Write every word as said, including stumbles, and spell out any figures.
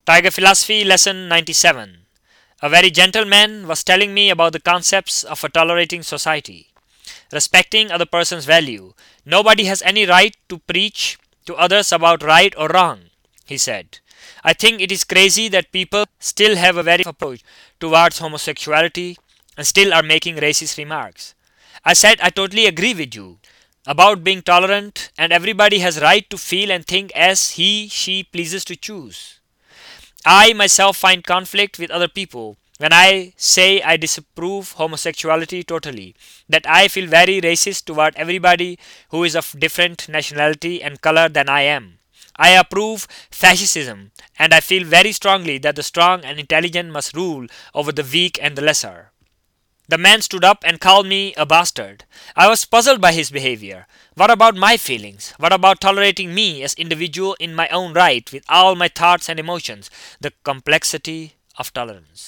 Tiger Philosophy Lesson ninety-seven. A very gentle man was telling me about the concepts of a tolerating society, respecting other person's value. Nobody has any right to preach to others about right or wrong, he said. I think it is crazy that people still have a very approach towards homosexuality and still are making racist remarks. I said I totally agree with you about being tolerant and everybody has right to feel and think as he she pleases to choose. I myself find conflict with other people when I say I disapprove homosexuality totally, that I feel very racist toward everybody who is of different nationality and color than I am. I approve fascism and I feel very strongly that the strong and intelligent must rule over the weak and the lesser. The man stood up and called me a bastard. I was puzzled by his behavior. What about my feelings? What about tolerating me as individual in my own right with all my thoughts and emotions? The complexity of tolerance.